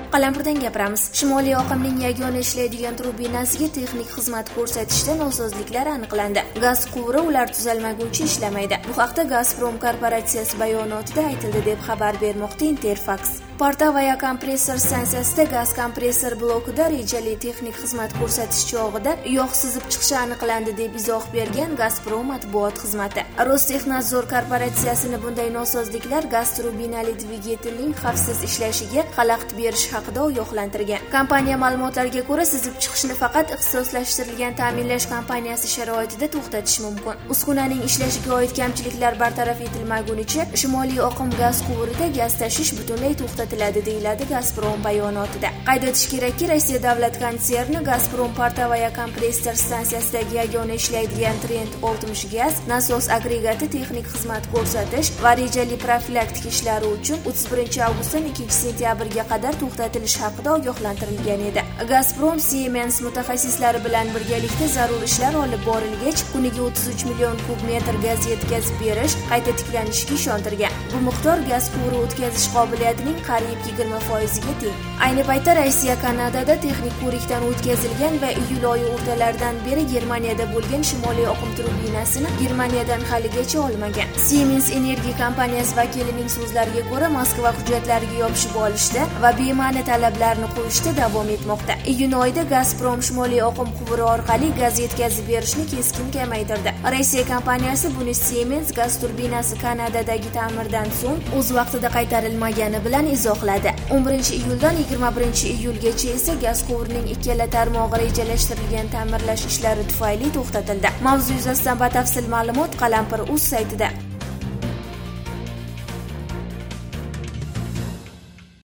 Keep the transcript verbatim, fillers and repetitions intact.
Qalampirdan gapiramiz. Shimoliy oqimning yagona ishlaydigan turbinasiga texnik xizmat ko'rsatishda nosozliklar aniqlandi. Gaz quvuri ular tuzalmaguncha ishlamaydi. Bu haqda Gazprom korporatsiyasi bayonotida aytildi deb xabar bermoqda Interfax. Portavaya kompressor stansiyasida gaz kompressor blokida rejali texnik xizmat ko'rsatish chog'ida yog' sizib chiqishi aniqlandi deb izoh bergan Gazprom matbuot xizmati. Rostexnadzor korporatsiyasini bunday nosozliklar gaz turbinali dvigatelning xavfsiz ishlashiga xalaqit berish haqida ogohlantirgan. Kompaniya ma'lumotlariga ko'ra, sizib chiqishni faqat ixtisoslashtirilgan ta'minlash kompaniyasi sharoitida to'xtatish mumkin. Uskunaning ishlashiga oid kamchiliklar bartaraf etilmagunicha Shimoliy oqim gaz quvurida gaz tashish butunlay to'xtatiladi, deyiladi Gazprom bayonotida. Qayd etish kerakki, Rossiya davlat konserni Gazprom Portavaya kompressor stansiyasidagi yagona ishlaydigan Trent oltmish gaz nasos agregati texnik xizmat ko'rsatish va rejali profilaktik ishlari uchun o'ttiz birinchi avgustdan ikkinchi sentyabrga qadar to'xtatilish haqida ogohlantirilgan edi. Gazprom Siemens mutaxassislari bilan birgalikda zarur ishlar olib borilgach, kuniga o'ttiz uch million kub metr gaz yetkazib berish qayta tiklanishiga ishontirgan. Bu miqdor gaz quvuri o'tkazish qobiliyatining qariyb yigirma foiziga teng. Ayni paytda Rossiya Kanadada texnik ko'rikdan o'tkazilgan va iyul oyi o'rtalaridan beri Germaniyada bo'lgan Shimoliy oqim turbinasini Germaniyadan haligacha olmagan. Siemens Energiya kompaniyasi vakilining so'zlariga ko'ra, Moskva hujjatlariga yopishib olishda va bema'ni talablarni qo'yishda davom etmoqda. Iyun oyida Gazprom Shimoliy oqim quvuri orqali gaz yetkazib berishni keskin kamaytirdi. Rossiya kompaniyasi buni Siemens gaz turbinasi Kanadadagi ta'mirdan so'ng o'z vaqtida qaytarilmagani bilan izohladi. o'n birinchi iyuldan yigirma birinchi iyulgacha esa gaz quvurining ikkala tarmog'i rejalashtirilgan ta'mirlash ishlari tufayli to'xtatildi. Mavzu yuzasidan batafsil ma'lumot Qalampir.uz saytida.